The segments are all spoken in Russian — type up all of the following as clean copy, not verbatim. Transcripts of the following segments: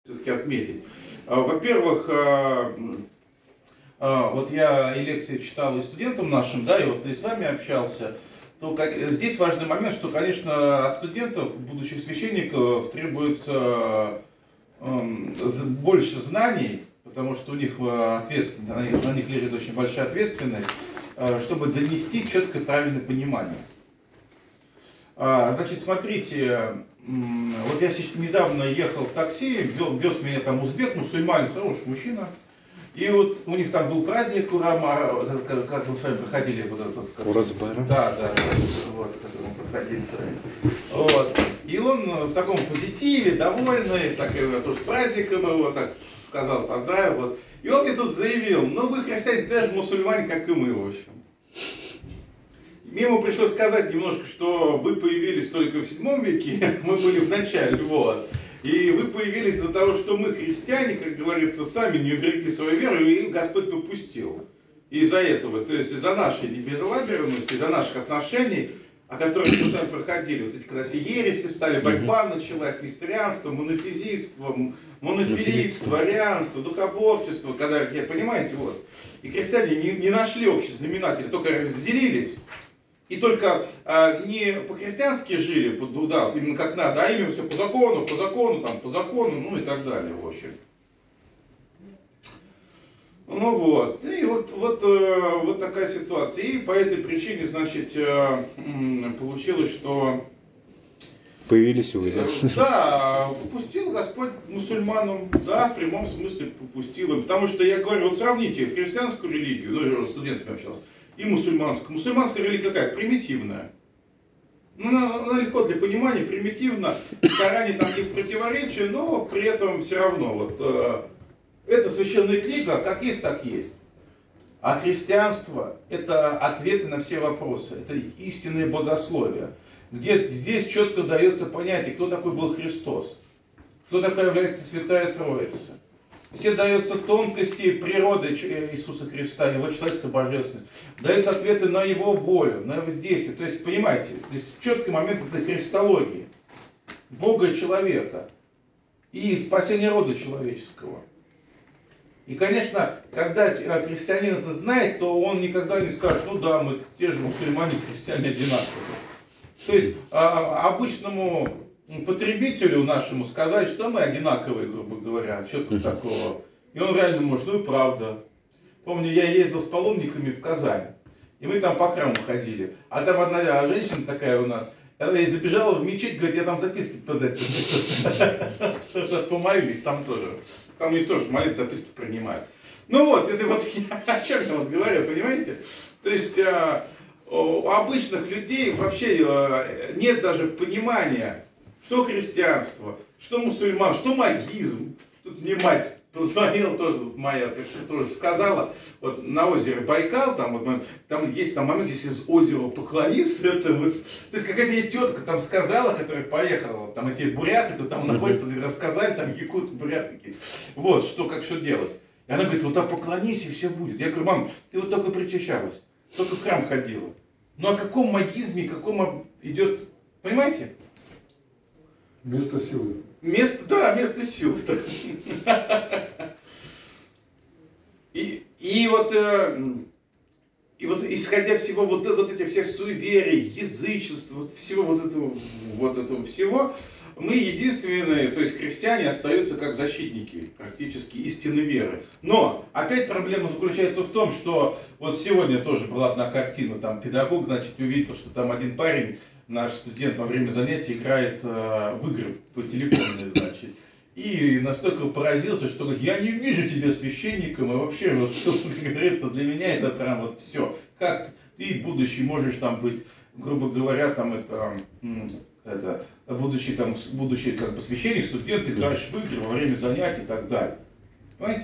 все-таки отметить. Во-первых, вот я и лекции читал и студентам нашим, да, и вот и с вами общался, то здесь важный момент, что, конечно, от студентов, будущих священников, требуется больше знаний, потому что у них ответственность, на них лежит очень большая ответственность, чтобы донести четкое правильное понимание. Значит, смотрите, вот я недавно ехал в такси, вез меня там узбек, мусульманин, хороший мужчина. И вот у них там был праздник Урама, как мы с вами проходили вот этот. Уразбара. Да, вот, который мы проходили с вами. Вот. И он в таком позитиве, довольный, так тоже с праздником его, так сказал, поздравил. Вот. И он мне тут заявил, ну вы христиане тоже мусульмане, как и мы, в общем. Ему пришлось сказать немножко, что вы появились только в 7 веке, мы были в начале, вот. И вы появились из-за того, что мы, христиане, как говорится, сами не уберегли свою веру, и Господь допустил. Из-за этого, то есть из-за нашей безалаберности, из-за наших отношений, о которых мы с вами проходили, вот эти, когда все ереси стали, борьба началась, несторианство, монофизитство, монофилитство, арианство, духоборчество, когда, понимаете, вот. И христиане не нашли общий знаменатель, только разделились. И только не по-христиански жили, да, вот именно как надо, а именно все по закону, ну и так далее, в общем. Ну вот, и вот такая ситуация. И по этой причине, значит, получилось, что... Появились вы, да? Да, попустил Господь мусульманам, да, в прямом смысле попустил им. Потому что я говорю, вот сравните христианскую религию, ну, я с студентами общался, и мусульманскую. Мусульманская религия какая? Примитивная. Ну, она легко для понимания, примитивно. В Коране там есть противоречия, но при этом все равно. Вот, это священная книга, как есть, так есть. А христианство – это ответы на все вопросы, это истинное богословие, где здесь четко дается понятие, кто такой был Христос, кто такая является Святая Троица. Все даются тонкости природы Иисуса Христа, Его человеческой божественности. Даются ответы на Его волю, на Его действие. То есть, понимаете, здесь четкий момент этой христологии. Бога и человека. И спасения рода человеческого. И, конечно, когда христианин это знает, то он никогда не скажет, ну да, мы те же мусульмане, христиане одинаковые. То есть, обычному потребителю нашему сказать, что мы одинаковые, грубо говоря, что тут такого. И он реально может, ну и правда. Помню, я ездил с паломниками в Казань, и мы там по храму ходили. А там одна женщина такая у нас, она забежала в мечеть, говорит, я там записки подать. Помолились там тоже. Там у них тоже молитвы, записки принимают. Ну вот, это вот я о чем я вот говорю, понимаете? То есть у обычных людей вообще нет даже понимания, что христианство, что мусульман, что магизм. Тут мне мать позвонила тоже, моя тоже сказала, вот на озере Байкал, там есть момент, если из озера поклониться, то есть какая-то тетка там сказала, которая поехала, там эти буряты, кто там находится, рассказали, там якут, бурят какие-то, вот, что делать. И она говорит, вот так поклонись и все будет. Я говорю, мам, ты вот только причащалась, только в храм ходила. Ну о каком магизме, каком идет, понимаете? Место силы. Место силы. И вот исходя всего вот этих всех суеверий, язычества, всего этого всего, мы единственные, то есть христиане остаются как защитники практически истинной веры. Но опять проблема заключается в том, что вот сегодня тоже была одна картина, там педагог, значит, увидел, что там один парень, наш студент во время занятий играет в игры по телефону, значит. И настолько поразился, что говорит, я не вижу тебя священником, и вообще, вот, что, как говорится, для меня это прям вот все. Как ты, будущий, можешь там быть, грубо говоря, там будучи как бы священник, студент, играешь в игры во время занятий и так далее. Понимаете?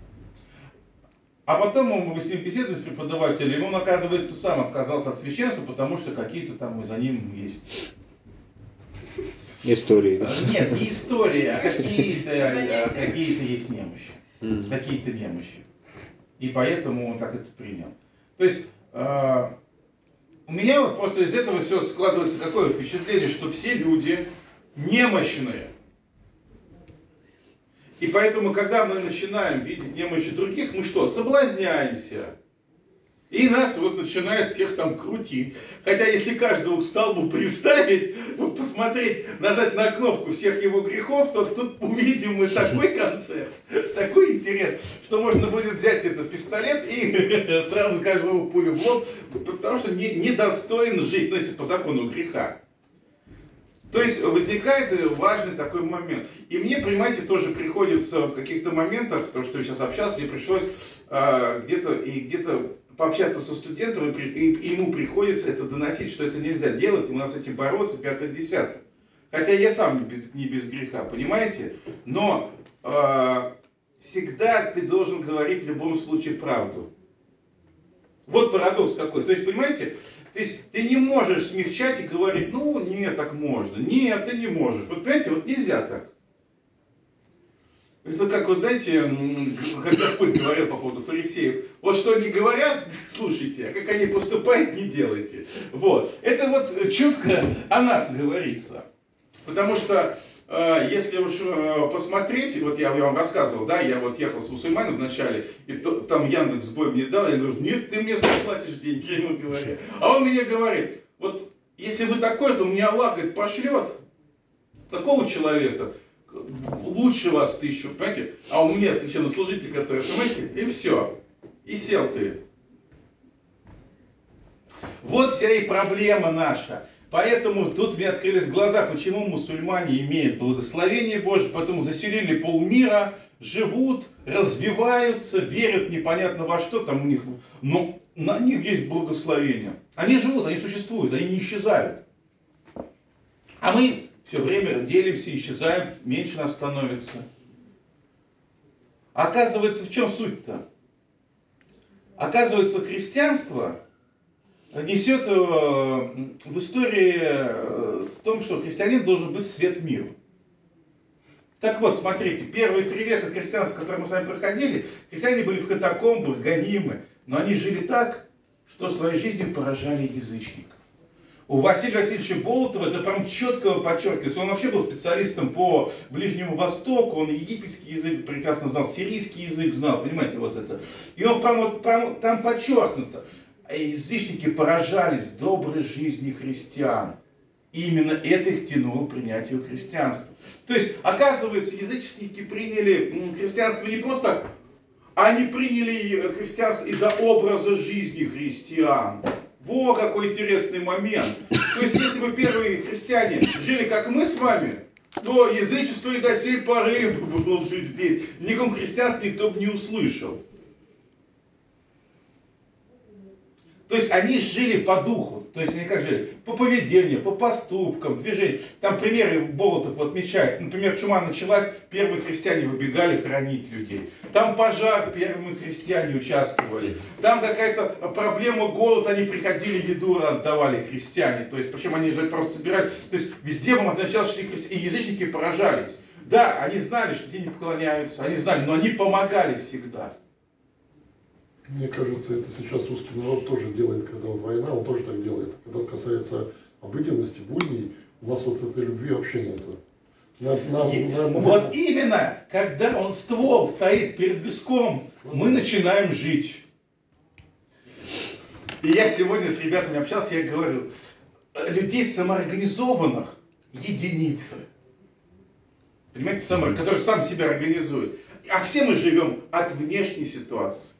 А потом мы с ним беседуем с преподавателем, и он, оказывается, сам отказался от священства, потому что какие-то там за ним есть... Истории. Нет, не история, а какие-то есть немощи. Какие-то немощи. И поэтому он так это принял. То есть, у меня вот просто из этого все складывается какое впечатление, что все люди немощные. И поэтому, когда мы начинаем видеть немощи других, мы что? Соблазняемся. И нас вот начинает всех там крутить. Хотя если каждого к столбу приставить, посмотреть, нажать на кнопку всех его грехов, то тут увидим мы такой концерт, такой интерес, что можно будет взять этот пистолет и сразу каждому пулю в лоб, потому что недостоин жить, ну если по закону греха. То есть возникает важный такой момент. И мне, понимаете, тоже приходится в каких-то моментах, потому что я сейчас общался, мне пришлось где-то пообщаться со студентом, и ему приходится это доносить, что это нельзя делать, и у нас с этим бороться, 5-10. Хотя я сам не без греха, понимаете? Но всегда ты должен говорить в любом случае правду. Вот парадокс какой. То есть, понимаете, ты не можешь смягчать и говорить, ну, нет, так можно. Нет, ты не можешь. Вот, понимаете, вот нельзя так. Это как, вы знаете, как Господь говорил по поводу фарисеев. Вот что они говорят, слушайте, а как они поступают, не делайте. Вот. Это вот чутко о нас говорится. Потому что, если уж посмотреть, вот я вам рассказывал, да, я вот ехал с мусульманом вначале, и там Яндекс сбой мне дал, я говорю, нет, ты мне заплатишь деньги, я ему говорю. А он мне говорит, вот если вы такой, то мне Аллах, говорит, пошлет такого человека, лучше вас 1000, понимаете? А он мне священнослужитель, который, понимаете, и все. И сел ты. Вот вся и проблема наша. Поэтому тут мне открылись глаза, почему мусульмане имеют благословение Божье, поэтому заселили полмира, живут, развиваются, верят непонятно во что там у них, но на них есть благословение. Они живут, они существуют, они не исчезают. А мы все время делимся, исчезаем, меньше нас становится. Оказывается, в чем суть-то? Оказывается, христианство несет в истории в том, что христианин должен быть свет миру. Так вот, смотрите, первые 3 века христианства, которые мы с вами проходили, христиане были в катакомбах, гонимы, но они жили так, что своей жизнью поражали язычников. У Василия Васильевича Болотова это прям четко подчеркивается. Он вообще был специалистом по Ближнему Востоку, он египетский язык прекрасно знал, сирийский язык знал, понимаете, вот это. И он прям там подчеркнуто. Язычники поражались доброй жизни христиан. И именно это их тянуло к принятию христианства. То есть, оказывается, язычники приняли христианство не просто так, а они приняли христианство из-за образа жизни христиан. Во, какой интересный момент. То есть, если бы первые христиане жили, как мы с вами, то язычество и до сей поры было бы здесь. В никаком христианстве никто бы не услышал. То есть они жили по духу, то есть они как жили? По поведению, по поступкам, движению. Там примеры Болотов вот отмечает. Например, чума началась, первые христиане выбегали хоронить людей. Там пожар, первые христиане участвовали. Там какая-то проблема, голод, они приходили, еду отдавали христиане. То есть, причем они же просто собирали. То есть везде, по-моему, сначала шли христиане, и язычники поражались. Да, они знали, что те не поклоняются, они знали, но они помогали всегда. Мне кажется, это сейчас русский народ тоже делает, когда вот война, он тоже так делает. Когда касается обыденности, будней, у нас вот этой любви вообще нету. Вот именно, когда он ствол стоит перед виском, мы начинаем жить. И я сегодня с ребятами общался, я говорю, людей самоорганизованных единицы. Понимаете, который сам себя организует. А все мы живем от внешней ситуации.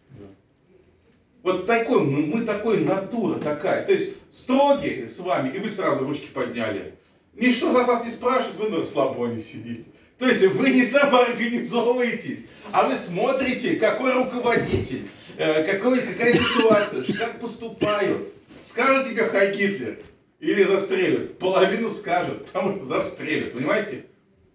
Вот такой, мы такой, натура такая. То есть строгие с вами, и вы сразу ручки подняли. Ничто вас не спрашивает, вы на расслабоне сидите. То есть вы не самоорганизовываетесь, а вы смотрите, какой руководитель, какая ситуация, как поступают. Скажут тебе «Хай Гитлер» или застрелят. Половину скажут, потому что застрелят, понимаете?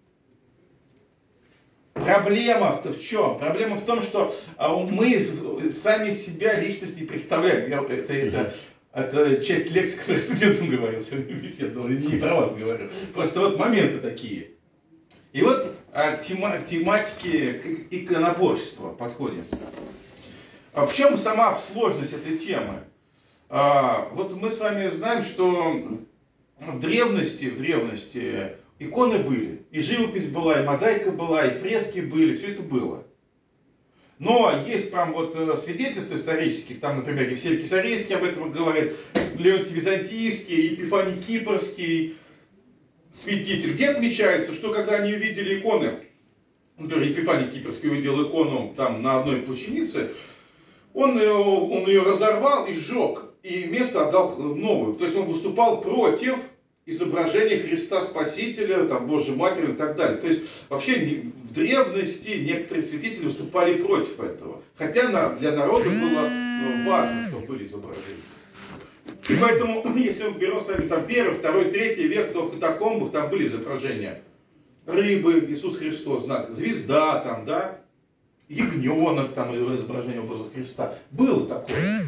Проблема-то в чем? Проблема в том, что мы сами себя личность не представляем. Это часть лекции, которую студентам говорил сегодня беседовал, не про вас говорю. Просто вот моменты такие. И вот к тематике иконоборчества подходим. В чем сама сложность этой темы? Вот мы с вами знаем, что в древности иконы были. И живопись была, и мозаика была, и фрески были, все это было. Но есть прям вот свидетельства исторических, там, например, Евсей Кесарейский об этом говорит, Леонтий Византийский, Епифаний Кипрский, святитель, где отмечается, что когда они увидели иконы, например, Епифаний Кипрский увидел икону там на одной плащанице, он ее разорвал и сжег, и место отдал новую. То есть он выступал против изображения Христа Спасителя, там, Божьей Матери и так далее. То есть вообще в древности некоторые святители выступали против этого. Хотя для народа было важно, чтобы были изображения. И поэтому, если мы берем с вами там 1, 2, 3 век, то в катакомбах там были изображения рыбы, Иисус Христос, знак, звезда там, да, ягненок, там, изображение образа Христа. Было такое.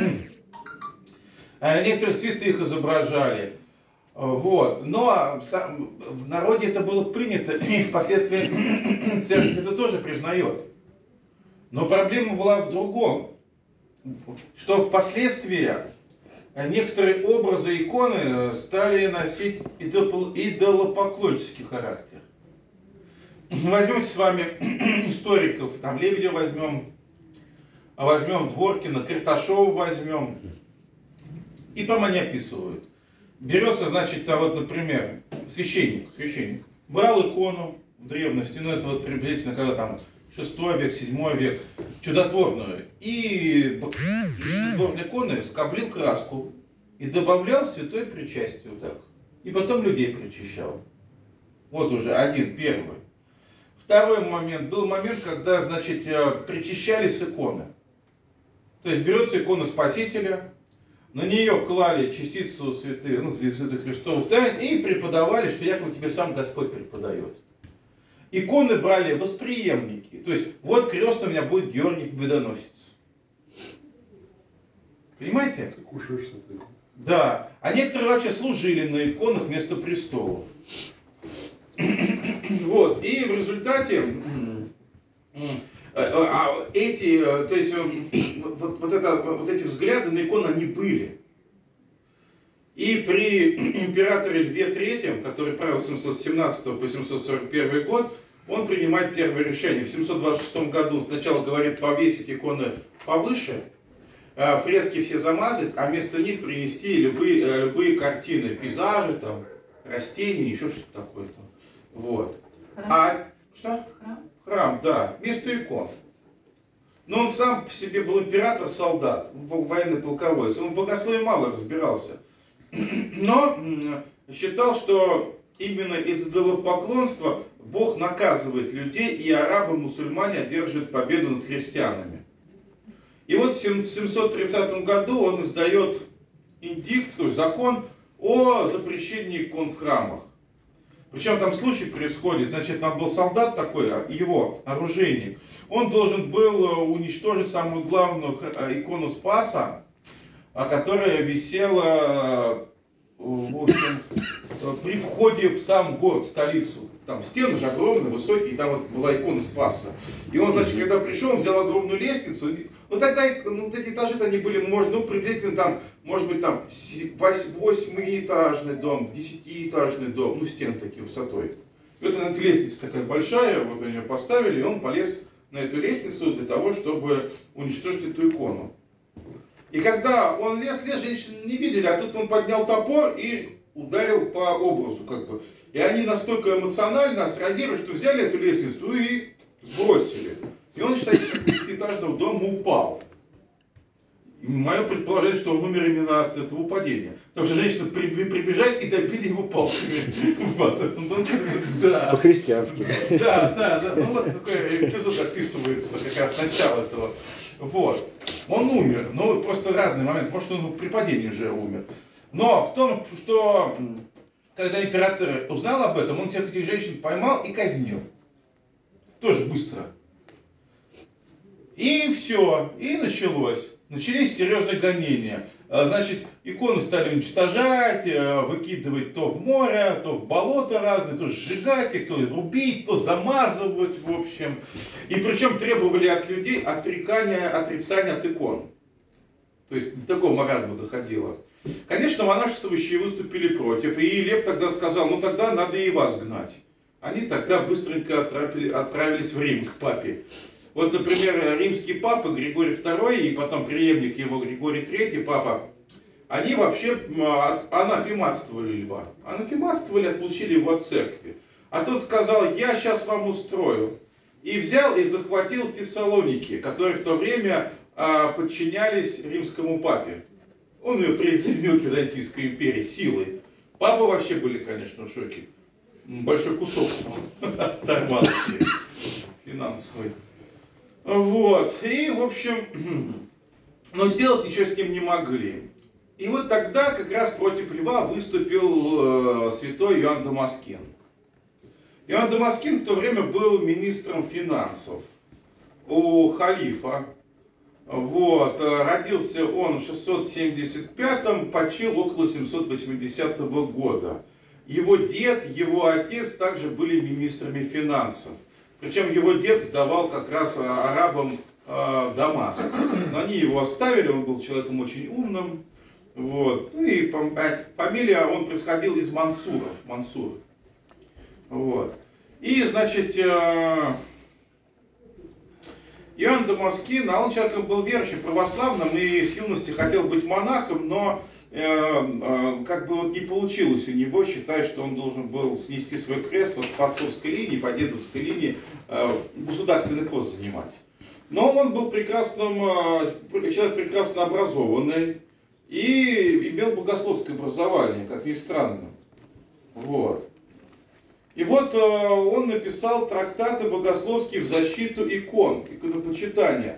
Некоторых святых изображали. Вот. Но в народе это было принято, и впоследствии церковь это тоже признает. Но проблема была в другом, что впоследствии некоторые образы иконы стали носить идолопоклоннический характер. Возьмемте с вами историков, там Лебедева возьмем Дворкина, Карташова возьмем, и там они описывают. Берется, значит, вот, например, священник брал икону в древности, ну это вот приблизительно, когда там 6 век, 7 век, чудотворную, и чудотворной иконы скоблил краску и добавлял святое причастие вот так. И потом людей причащал. Вот уже первый. Второй момент, был момент, когда, значит, причащались иконы. То есть берется икона Спасителя, на нее клали частицу святых Христовых тайн и преподавали, что якобы тебе сам Господь преподает. Иконы брали восприемники. То есть, вот крест у меня будет Георгий Победоносец. Понимаете? Ты кушаешь с этой. Да. А некоторые вообще служили на иконах вместо престолов. Вот. И в результате эти взгляды на иконы, они были. И при императоре Льве III, который правил с 717 по 741 год, он принимает первое решение. В 726 году он сначала говорит повесить иконы повыше, фрески все замазать, а вместо них принести любые картины, пейзажи, там, растения, еще что-то такое. Вот. Что? Храм, да, вместо икон. Но он сам по себе был император-солдат, он был военный полководец, он в богословии мало разбирался. Но считал, что именно из идолопоклонства Бог наказывает людей, и арабы, мусульмане одерживают победу над христианами. И вот в 730 году он издает индикт, то есть закон о запрещении икон в храмах. Причем там случай происходит, значит, там был солдат такой, его оружейник, он должен был уничтожить самую главную икону Спаса, которая висела, в общем, при входе в сам город, столицу. Там стены же огромные, высокие, и там вот была икона Спаса. И он, значит, когда пришел, он взял огромную лестницу. Ну тогда вот эти этажи-то они были, приблизительно там, может быть, там 8-этажный дом, 10-этажный дом, стены такие высотой. И вот эта лестница такая большая, вот они ее поставили, и он полез на эту лестницу для того, чтобы уничтожить эту икону. И когда он лез, женщины не видели, а тут он поднял топор и ударил по образу, как бы. И они настолько эмоционально среагировали, что взяли эту лестницу и сбросили. И он, считается, как 10-этажного дома упал. И мое предположение, что он умер именно от этого падения. Потому что женщины прибежали и добили его палками. По-христиански. Да. Ну вот такой эпизод описывается как раз начало этого. Вот. Он умер. Ну, просто разный момент. Может, он при падении уже умер. Но в том, что когда император узнал об этом, он всех этих женщин поймал и казнил. Тоже быстро. И все. И началось. Начались серьезные гонения. Значит, иконы стали уничтожать, выкидывать то в море, то в болото разные, то сжигать их, то рубить, то замазывать, в общем. И причем требовали от людей отрицания от икон. То есть до такого маразма доходило. Конечно, монашествующие выступили против. И Лев тогда сказал, тогда надо и вас гнать. они тогда быстренько отправились в Рим к папе. Вот, например, римский папа Григорий II и потом преемник его Григорий III, папа, они вообще анафематствовали Льва. Анафематствовали, отлучили его от церкви. А тот сказал: я сейчас вам устрою. И взял и захватил Фессалоники, которые в то время подчинялись римскому папе. Он ее присоединил к Византийской империи силой. Папы вообще были, конечно, в шоке. Большой кусок оторвал финансовый. Вот. И, в общем, но сделать ничего с ним не могли. И вот тогда как раз против Льва выступил святой Иоанн Дамаскин. Иоанн Дамаскин в то время был министром финансов у халифа. Вот. Родился он в 675-м, почил около 780 года. Его дед, его отец также были министрами финансов. Причем его дед сдавал как раз арабам Дамаск. Но они его оставили, он был человеком очень умным. Вот. Ну и фамилия, он происходил из Мансуров. Мансур. Вот. И, значит, Иоанн Дамаскин, он человеком был верующим, православным и с юности хотел быть монахом, но как бы вот не получилось у него, считая, что он должен был снести свой крест вот по отцовской линии, по дедовской линии, государственный пост занимать. Но он был прекрасным, человек прекрасно образованный и имел богословское образование, как ни странно. Вот. И вот он написал трактаты богословские в защиту икон, иконопочитания.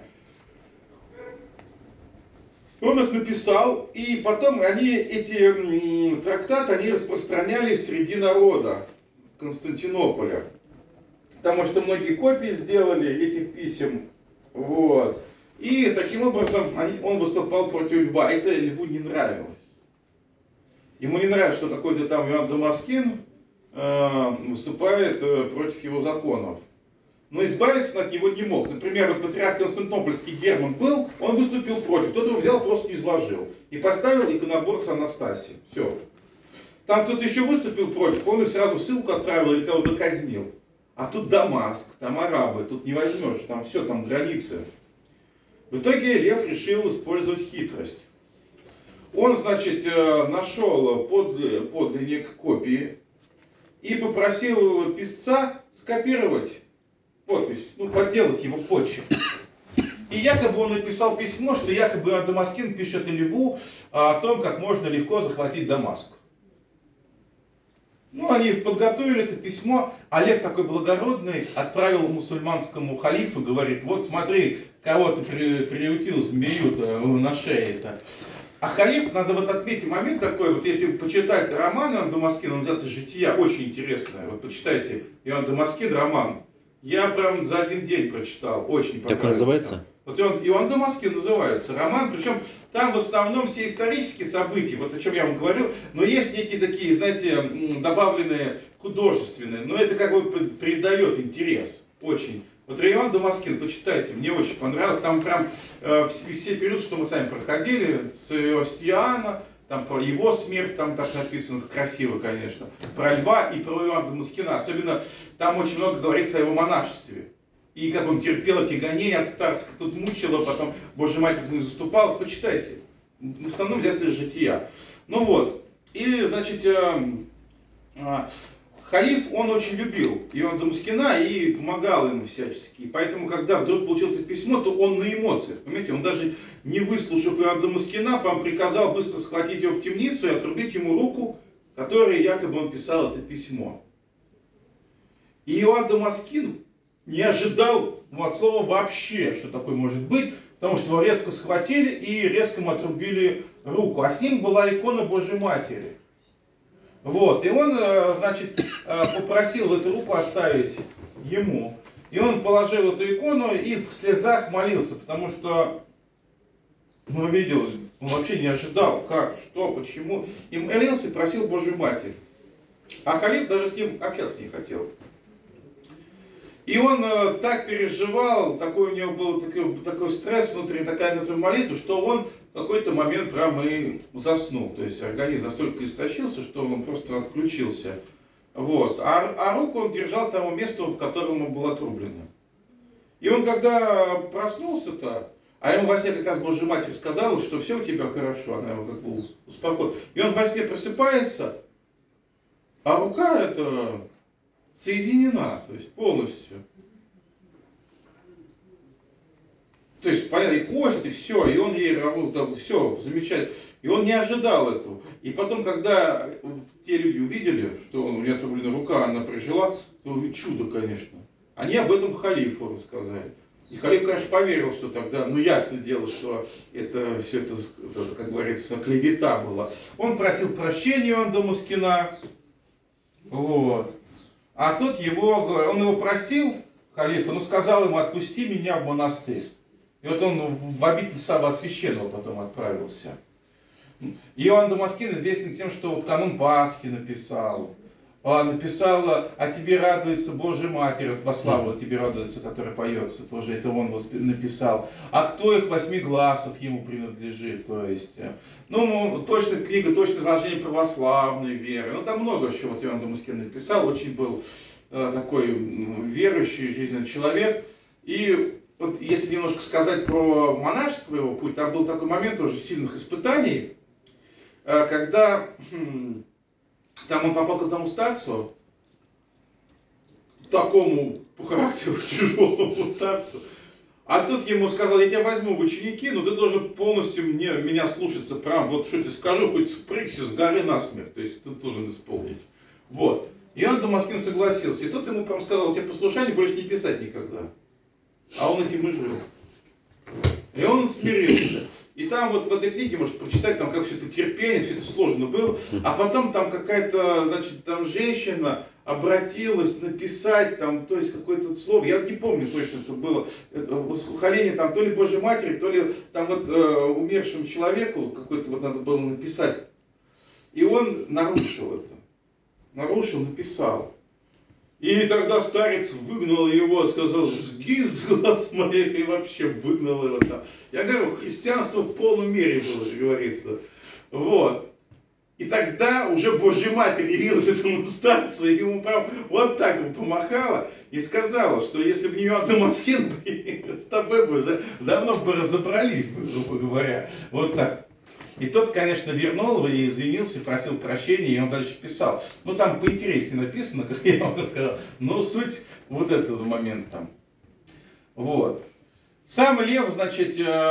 Он их написал, и потом эти трактаты они распространялись среди народа Константинополя. Потому что многие копии сделали этих писем. Вот. И таким образом он выступал против Льва. Это Льву не нравилось. Ему не нравилось, что какой-то там Иоанн Дамаскин выступает против его законов. Но избавиться от него не мог. Например, вот патриарх Константинопольский Герман был, он выступил против. Кто-то его взял, просто изложил. И поставил иконоборца Анастасию. Все. Там кто-то еще выступил против, он их сразу в ссылку отправил или кого-то казнил. А тут Дамаск, там арабы, тут не возьмешь, там все, там границы. В итоге Лев решил использовать хитрость. Он, значит, нашел подлинник копии и попросил писца скопировать подпись, подделать его почерк. И якобы он написал письмо, что якобы Иоанн Дамаскин пишет Льву о том, как можно легко захватить Дамаск. Они подготовили это письмо, а Лев такой благородный отправил мусульманскому халифу, говорит: вот смотри, кого ты приютил змею-то на шее-то. А халиф, надо вот отметить момент такой, вот если почитать роман Иоанна Дамаскина, он взят из жития, очень интересное, вот почитайте Иоанн Дамаскин роман. Я прям за один день прочитал, очень понравился. Как он называется? Вот Иоанн Дамаскин называется роман, причем там в основном все исторические события, вот о чем я вам говорю, но есть некие такие, знаете, добавленные художественные, но это как бы придает интерес, очень. Вот Иоанн Дамаскин, почитайте, мне очень понравилось, там прям все периоды, что мы сами проходили, с Иостиана, там про его смерть, там так написано, красиво, конечно, про Льва и про Иоанна Дамаскина, особенно там очень много говорится о его монашестве. И как он терпел эти гонения от старцев, тут мучило, потом Божья Матерь за них заступалась. Почитайте. В основном взято из жития. И, значит, халиф, он очень любил Иоанна Дамаскина и помогал ему всячески. И поэтому, когда вдруг получил это письмо, то он на эмоциях, понимаете, он даже не выслушав Иоанна Дамаскина, приказал быстро схватить его в темницу и отрубить ему руку, которой якобы он писал это письмо. И Иоанн Дамаскин не ожидал от слова вообще, что такое может быть, потому что его резко схватили и резко ему отрубили руку. А с ним была икона Божьей Матери. И он, значит, попросил эту руку оставить ему. И он положил эту икону и в слезах молился, потому что он видел, он вообще не ожидал, как, что, почему. И молился и просил Божью Матерь. А халиф даже с ним общаться не хотел. И он так переживал, такой у него был такой стресс внутренний, такая молитва, что он в какой-то момент прямо и заснул. То есть организм настолько истощился, что он просто отключился Вот. А руку он держал к тому месту, в котором ему было отрублено. И он когда проснулся-то, а ему во сне как раз Божья Матерь сказала, что все у тебя хорошо, она его как бы успокоила. И он во сне просыпается, а рука эта соединена, то есть полностью. То есть, понятно, и кости, все, и он ей все, замечательно. И он не ожидал этого. И потом, когда те люди увидели, что у нее отрублена рука, она прожила, то чудо, конечно. Они об этом халифу рассказали. И халиф, конечно, поверил, что тогда, ну ясно дело, что это все это, как говорится, клевета была. Он просил прощения у Дамаскина. Вот. А тот он его простил, халифа, но сказал ему: отпусти меня в монастырь. И вот он в обитель Сава Священного потом отправился. Иоанн Дамаскин известен тем, что вот канон Пасхи написал. Написал «О тебе радуется Божья Матерь», вот «Во славу о тебе радуется», который поется, тоже это он написал. А кто их 8 гласов ему принадлежит, то есть, ну, точно, книга «Точное изложение православной веры», ну, там много чего вот Иоанн Дамаскин написал, очень был такой верующий, жизненный человек. И вот если немножко сказать про монашество его путь, там был такой момент тоже сильных испытаний, когда там он попал к одному старцу, такому по характеру тяжелому старцу, а тот ему сказал: я тебя возьму в ученики, но ты должен полностью меня слушаться, прям вот что тебе скажу, хоть спрыгся с горы насмерть, то есть ты должен исполнить. Вот. И Иоанн Дамаскин согласился, и тот ему прям сказал: тебе послушание больше не писать никогда. А он этим и жил. И он смирился. И там вот в этой книге, может, прочитать, там как все это терпение, все это сложно было. А потом там какая-то, значит, там женщина обратилась написать, там, то есть какое-то слово, я не помню точно, это было восхваление там то ли Божьей Матери, то ли там вот умершему человеку какое-то вот надо было написать. И он нарушил это. Нарушил, написал. И тогда старец выгнал его, сказал: сгинь с глаз моих, и вообще выгнал его там. Я говорю, христианство в полной мере было, как говорится. Вот. И тогда уже Божья Матерь явилась этому старцу, и ему прям вот так вот помахала и сказала, что если бы не Иоанн Дамаскин, с тобой бы уже давно бы разобрались, грубо говоря. Вот так. И тот, конечно, вернул его и извинился, просил прощения, и он дальше писал. Ну, там поинтереснее написано, как я вам рассказал. Но суть вот это за момент там. Вот. Сам Лев, значит,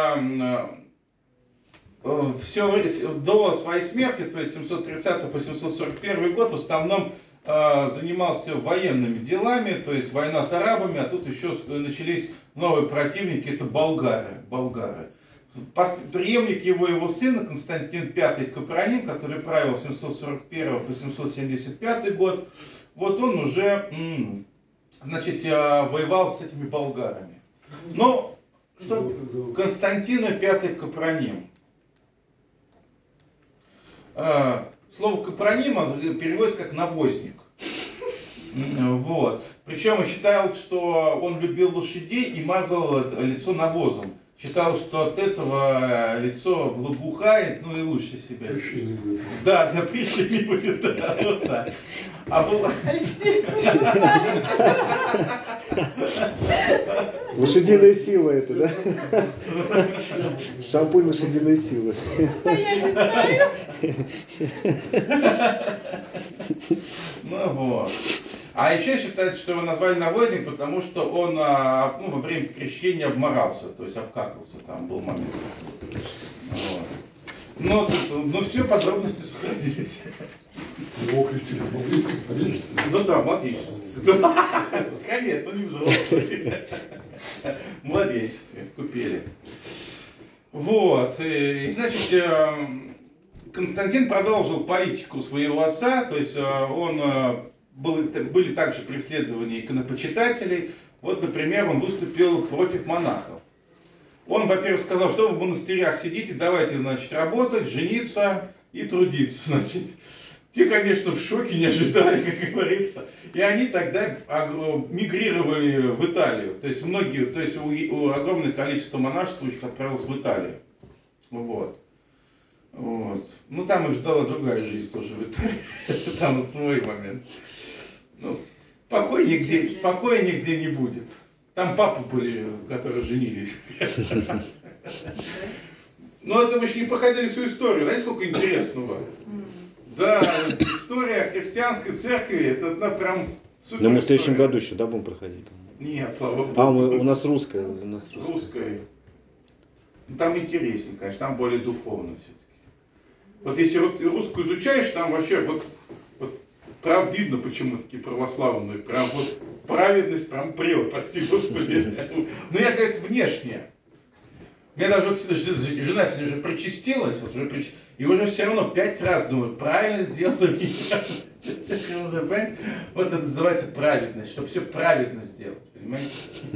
все до своей смерти, то есть 730 по 741 год, в основном занимался военными делами, то есть война с арабами, а тут еще начались новые противники, это болгары. Преемник его сына Константин V Капроним, который правил с 741 по 775 год, вот он уже, значит, воевал с этими болгарами. Но что Константина V Капроним. Слово Капронима переводится как навозник. Вот. Причем считалось, что он любил лошадей и мазал лицо навозом. Считал, что от этого лицо благоухает, ну и лучше себя. Прыщи не будет. Да, прыщи не будет, да, вот так. А было... Алексей, Лошадиная сила это, да? Шампунь лошадиной силы. а я не знаю. Ну вот. А еще считается, что его назвали навозник, потому что он во время крещения обморался, то есть обкакался, там был момент. Вот. Ну все подробности сохранились. Его крестили в младенчестве. Ну да, младенчестве. Конечно, ну не взрослый. В младенчестве, в купели. Вот. И, значит, Константин продолжил политику своего отца, то есть были также преследования иконопочитателей. Вот, например, он выступил против монахов. Он, во-первых, сказал, что вы в монастырях сидите, давайте, значит, работать, жениться и трудиться, значит. Те, конечно, в шоке, не ожидали, как говорится. И они тогда мигрировали в Италию. То есть огромное количество монашествующих отправилось в Италию. Вот. Ну, там их ждала другая жизнь тоже в Италии. Там свой момент. Ну, покоя нигде не будет. Там папы были, которые женились. Но это вы еще не проходили всю историю. Знаете, сколько интересного? Да, история христианской церкви, это одна прям супер. Но мы в следующем году еще, да, будем проходить? Нет, слава богу. У нас русская. Русская. Там интереснее, конечно, там более духовно все-таки. Вот если вот русскую изучаешь, там вообще вот прям видно, почему такие православные. Прям вот праведность прям прет, прости господи. Но я, говорит, внешне. У меня даже вот жена сегодня уже причастилась, и уже все равно 5 раз думаю, правильно сделали. Вот это называется праведность, чтобы все праведно сделать, понимаете?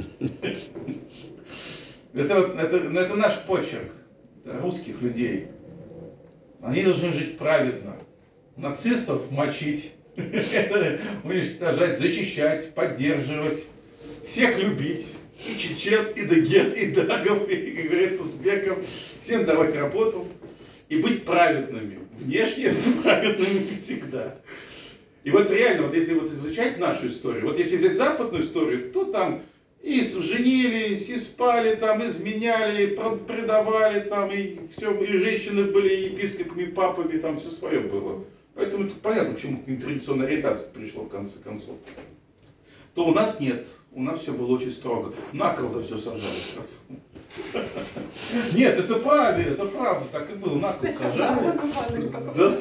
Это наш почерк русских людей. Они должны жить праведно. Нацистов мочить, уничтожать, защищать, поддерживать, всех любить. И чечен, и дагер, и дагов, и, как говорится, узбеков. Всем давать работу и быть праведными. Внешне праведными всегда. И вот реально, вот если вот изучать нашу историю, вот если взять западную историю, то там и женились, и спали, там, изменяли, предавали, там, и все, и женщины были епископами, папами, там все свое было. Поэтому тут понятно, почему традиционная ориентация пришла в конце концов. То у нас нет. У нас все было очень строго. На кол за все сажали сразу. Нет, это правда, так и было. На кол сажали. Да.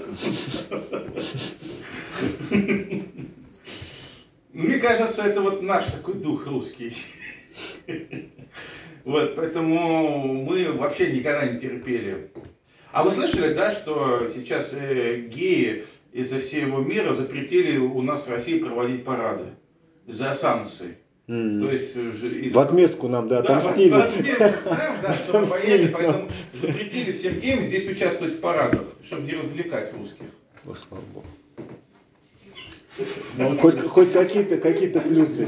Мне кажется, это вот наш такой дух русский. Вот, поэтому мы вообще никогда не терпели. А вы слышали, да, что сейчас геи из-за всего мира запретили у нас в России проводить парады из-за санкций? То есть, в отместку нам, да, отомстили. В отместку нам, да, чтобы боялись, поэтому запретили всем геям здесь участвовать в парадах, чтобы не развлекать русских. О, слава богу. Хоть какие-то плюсы.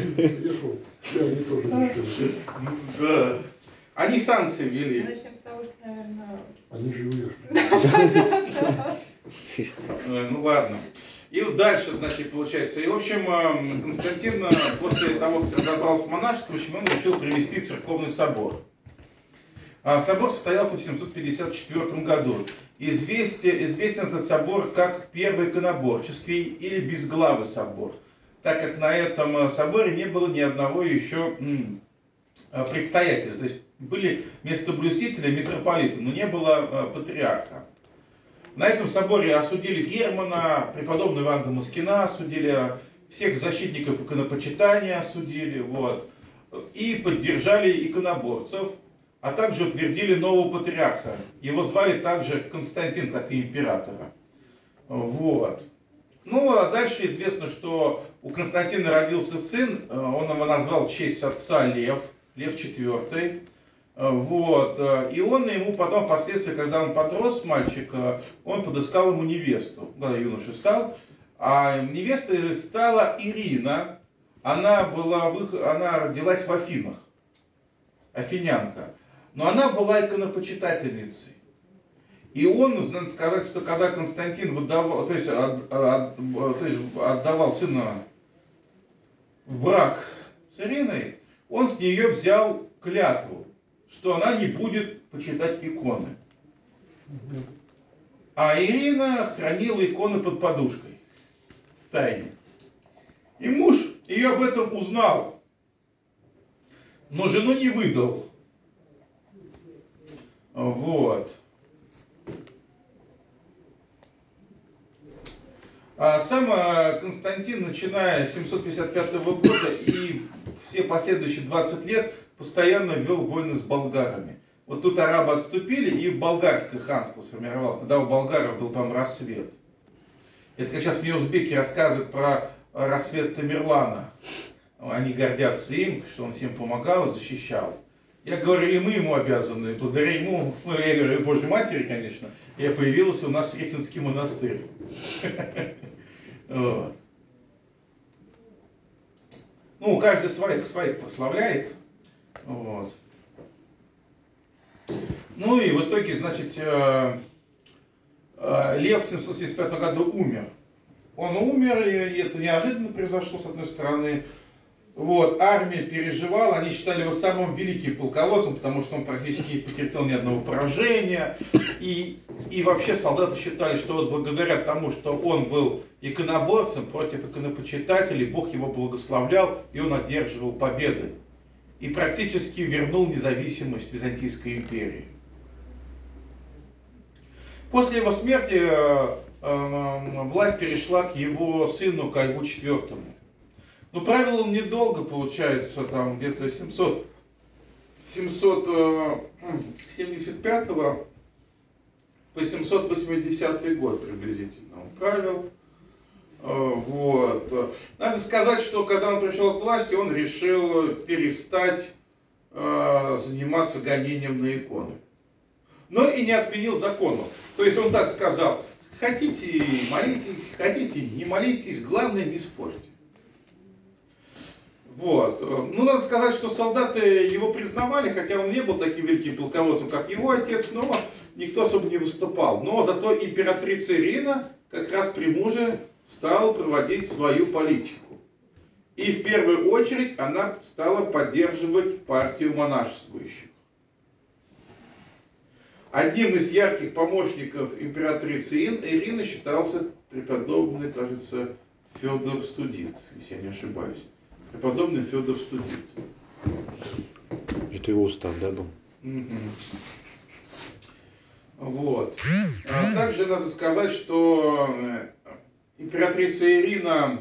Да. Они санкции ввели. Начнем с того, что, наверное... Они же уехали. Ну ладно. И вот дальше, значит, получается. И, в общем, Константин после того, как разобрался с монашествующим, он решил провести церковный собор. Собор состоялся в 754 году. Известен этот собор как Первый иконоборческий или Безглавый собор, так как на этом соборе не было ни одного еще предстоятеля. То есть были местоблюстители, митрополиты, но не было патриарха. На этом соборе осудили Германа, преподобного Ивана Дамаскина осудили, всех защитников иконопочитания осудили, вот, и поддержали иконоборцев, а также утвердили нового патриарха. Его звали также Константин, как и императора. Вот. Ну, а дальше известно, что у Константина родился сын, он его назвал в честь отца Лев IV. Вот. И он ему потом, впоследствии, когда он подрос, мальчик, он подыскал ему невесту. Да, юноша стал. А невестой стала Ирина. Она родилась в Афинах. Афинянка. Но она была иконопочитательницей. И он, надо сказать, что когда Константин отдавал сына в брак с Ириной, он с нее взял клятву, что она не будет почитать иконы. А Ирина хранила иконы под подушкой в тайне. И муж ее об этом узнал, но жену не выдал. Вот. А сам Константин, начиная с 755 года и все последующие 20 лет, постоянно вел войны с болгарами. Вот тут арабы отступили, и болгарское ханство сформировалось. Тогда у болгаров был, по-моему, рассвет. Это как сейчас мне узбеки рассказывают про рассвет Тамерлана. Они гордятся им, что он всем помогал и защищал. Я говорю, и мы ему обязаны, благодаря ему, ну, я говорю, и Божьей Матери, конечно, и появился у нас Рекинский монастырь. Вот. Ну, каждый своих прославляет. Вот. Ну и в итоге, значит, Лев в 775 году умер. он умер, и это неожиданно произошло, с одной стороны. Вот, армия переживала, они считали его самым великим полководцем, потому что он практически не потерпел ни одного поражения. И вообще солдаты считали, что вот благодаря тому, что он был иконоборцем против иконопочитателей, Бог его благословлял, и он одерживал победы. И практически вернул независимость Византийской империи. После его смерти власть перешла к его сыну, ко Льву IV. Но правил он недолго, получается, там где-то 775 по 780 год приблизительно он правил. Вот. Надо сказать, что когда он пришел к власти, он решил перестать заниматься гонением на иконы. Но и не отменил законов. То есть он так сказал: хотите молитесь, хотите не молитесь, главное не спорьте. Вот. Ну, надо сказать, что солдаты его признавали, хотя он не был таким великим полководцем, как его отец, но никто особо не выступал. Но зато императрица Ирина как раз при муже стала проводить свою политику. И в первую очередь она стала поддерживать партию монашествующих. Одним из ярких помощников императрицы Ирины считался преподобный, кажется, Федор Студит, если я не ошибаюсь. Преподобный Федор Студит. Это его устав, да, был? Угу. Вот. Также надо сказать, что императрица Ирина,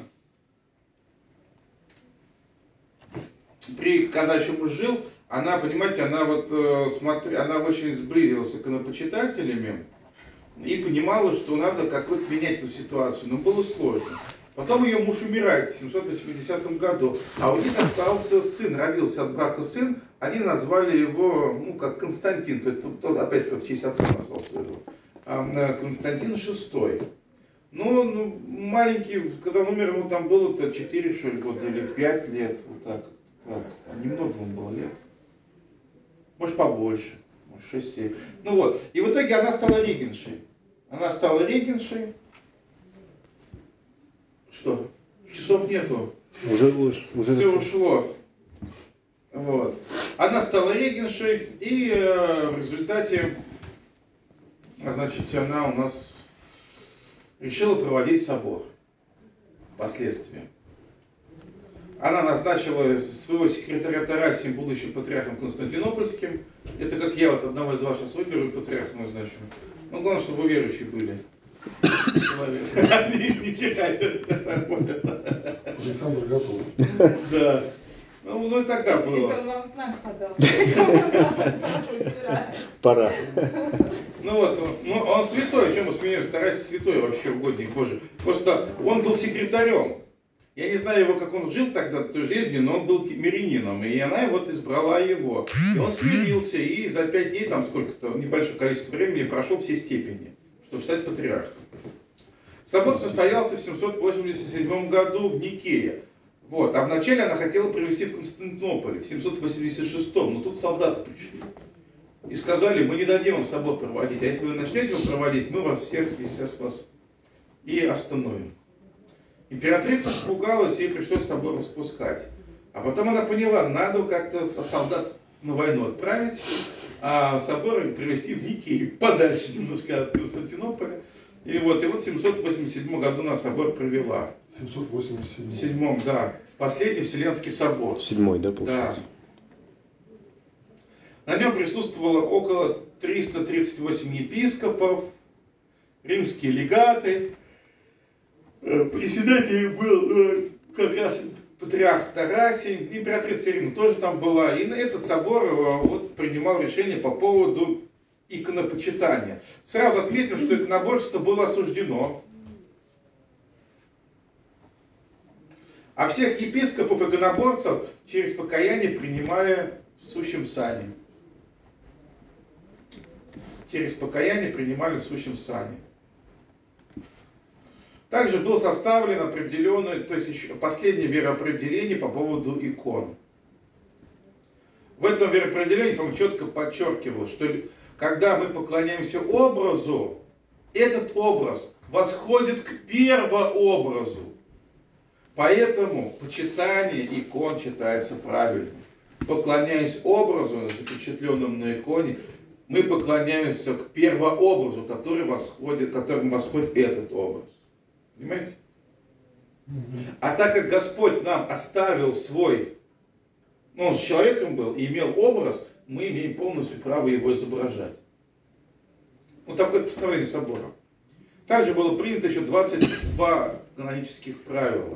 когда еще муж жил, она, понимаете, она очень сблизилась с иконопочитателями и понимала, что надо как-то менять эту ситуацию, но было сложно. Потом ее муж умирает в 780 году, а у них остался сын, родился от брака сын, они назвали его, ну, как Константин, то есть тот опять в честь отца назвал своего, Константин VI. Ну, маленький, когда он умер, ему там было-то 4, что ли, года или 5 лет, вот так. Немного ему было лет. Может побольше, может 6-7. Ну вот, и в итоге она стала регеншей. Что? Часов нету. Уже все ушло. Вот. Она стала регеншей, и в результате, значит, она у нас решила проводить собор впоследствии. Она назначила своего секретаря Тарасием будущим патриархом Константинопольским. Это как я вот одного из вас сейчас выберу и патриархом назначу. Ну, главное, чтобы вы верующие были. Не читайте. Александр готов. Да. Ну и тогда было. Это он вам знак подал. Пора. Ну вот, он святой, о чем мы смеемся, Тарасий святой вообще, угодник Божий. Просто он был секретарем. Я не знаю его, как он жил тогда той жизнью, но он был мирянином, и она вот избрала его. И он смирился, и за 5 дней, там сколько-то, небольшое количество времени, прошел все степени, чтобы стать патриархом. Собор состоялся в 787 году в Никее. Вот. А вначале она хотела провести в Константинополе, в 786, но тут солдаты пришли. И сказали: мы не дадим вам собор проводить, а если вы начнете его проводить, мы вас всех сейчас и остановим. Императрица испугалась, ей пришлось собор распускать. А потом она поняла, надо как-то солдат на войну отправить, а собор привезти в Никею, подальше немножко от Константинополя. И вот в 787 году она собор провела. В 787. В 7, да. Последний Вселенский собор. 7-й, да, получается? Да. На нем присутствовало около 338 епископов, римские легаты. Председателем был как раз патриарх Тарасий, императрица Ирина тоже там была. И на этот собор вот принимал решение по поводу иконопочитания. Сразу отметим, что иконоборчество было осуждено. А всех епископов иконоборцев через покаяние принимали в сущем сане. Через покаяние принимали в сущем сане. Также был составлен определенный, то есть еще последнее вероопределение по поводу икон. В этом вероопределении, по-моему, четко подчеркивалось, что когда мы поклоняемся образу, этот образ восходит к первообразу. Поэтому почитание икон читается правильно. Поклоняясь образу, запечатленному на иконе, мы поклоняемся к первообразу, которым восходит этот образ. Понимаете? А так как Господь нам оставил свой, он с человеком был и имел образ, мы имеем полностью право его изображать. Вот такое постановление собора. Также было принято еще 22 канонических правила.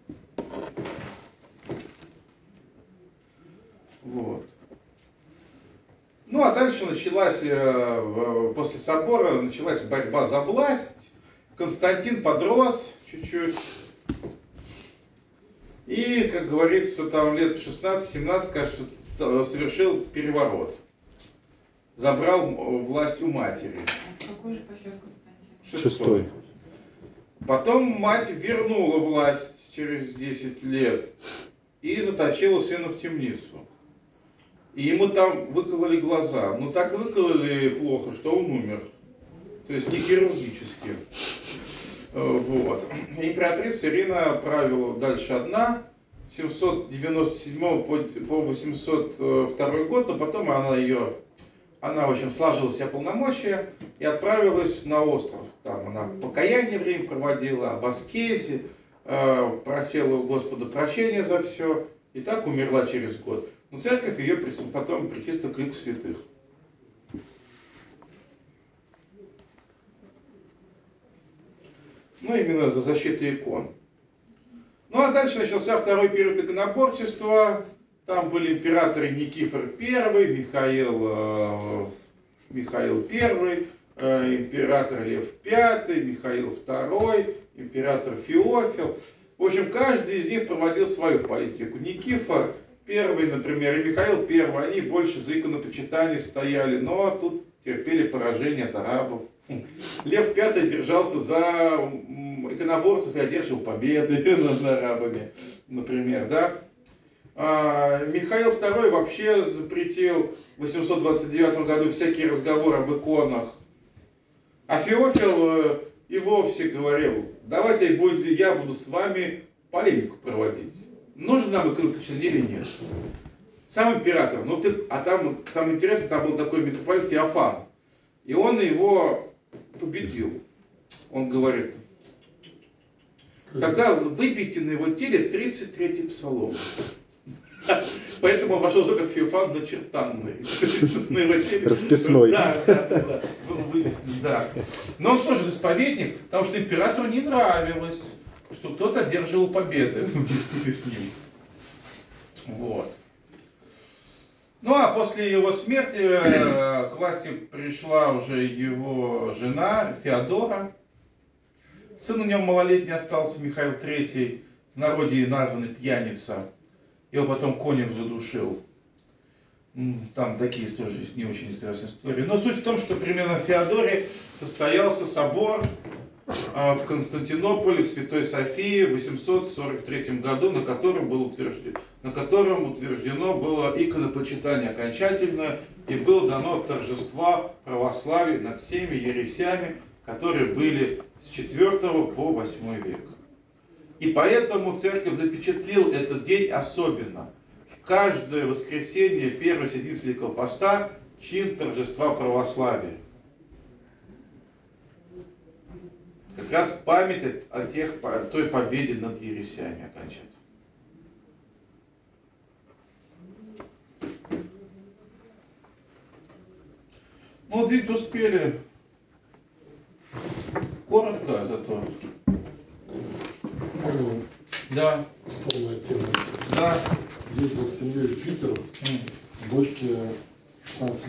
Вот. Ну а дальше началась, после собора, началась борьба за власть. Константин подрос чуть-чуть. И, как говорится, там лет в 16-17, кажется, совершил переворот. Забрал власть у матери. Какой же по счету Константин? Шестой. Потом мать вернула власть через 10 лет и заточила сына в темницу. И ему там выкололи глаза. Но так выкололи плохо, что он умер. То есть не хирургически. Вот. Императрица Ирина правила дальше одна, 797 по 802 год, но потом она в общем, сложила себе полномочия и отправилась на остров. Там она покаяние время проводила, об аскезе, просила у Господа прощения за все, и так умерла через год. Но церковь ее потом причислила к лику святых. Ну, именно за защиту икон. Ну, а дальше начался второй период иконоборчества. Там были императоры Никифор I, Михаил I, император Лев V, Михаил II, император Феофил. В общем, каждый из них проводил свою политику. Никифор I, например, и Михаил I, они больше за иконопочитание стояли, но тут терпели поражение от арабов. Лев V держался за иконоборцев и одерживал победы над арабами, например, да. Михаил II вообще запретил в 829 году всякие разговоры об иконах. А Феофил и вовсе говорил: давайте я буду с вами полемику проводить. Нужно нам иконопочитание или нет? Сам император, там самое интересное, там был такой митрополит Феофан. И он его победил. Он говорит: тогда выбейте на его теле 33-й псалом. Поэтому он вошел как Феофан начертанный. На его теле. Расписной. Да. Был выведен, да. Но он тоже исповедник, потому что императору не нравилось, что кто-то одерживал победы в диспуте с ним. Вот. Ну а после его смерти к власти пришла уже его жена Феодора. Сын у него малолетний остался, Михаил III, в народе названный пьяница. Его потом конюх задушил. Там такие тоже не очень интересные истории. Но суть в том, что примерно в Феодоре состоялся собор в Константинополе, в Святой Софии в 843 году, на котором утверждено было иконопочитание окончательное, и было дано торжество православия над всеми ересями, которые были с 4 по 8 век. И поэтому церковь запечатлила этот день особенно. В каждое воскресенье первой седмицы Великого Поста чин торжества православия. Как раз память о той победе над ересями окончательно. Ну вот видите, успели. Коротко зато. Да. Условная тема. Да. Ездил с семьей в Питер, дочке 16